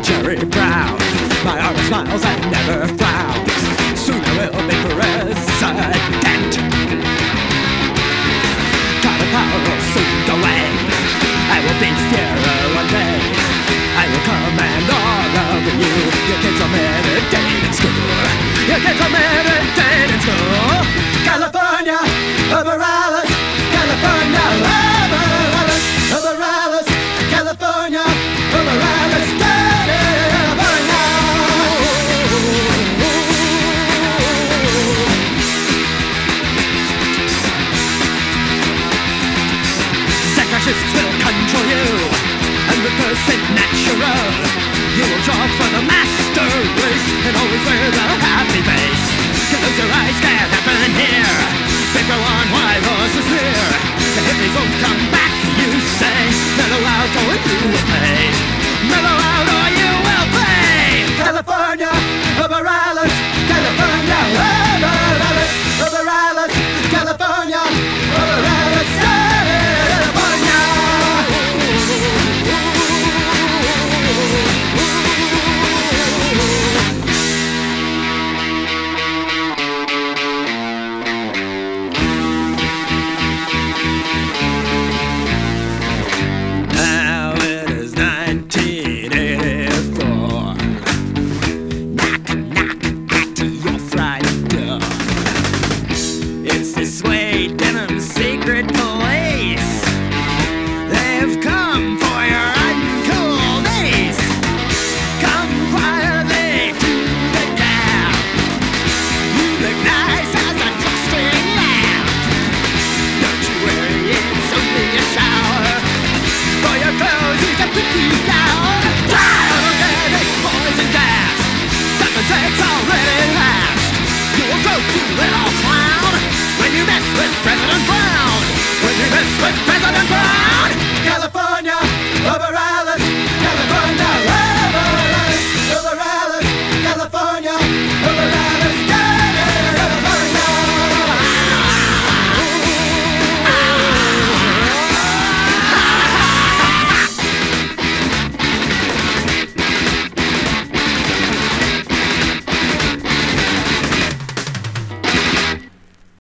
Jerry Brown. My arm smiles and never frowns. Soon I will be president. Got a power will soon go away. I will be Sierra one day. I will command all of you. Your kids are meditate in school. Your kids are meditate in school. California, Morales, California, Morales, Morales, California, Morales, California. Fascists will control you, 100% natural. You will draw for the master race and always wear the happy face. Close your eyes, can't happen here. People on one.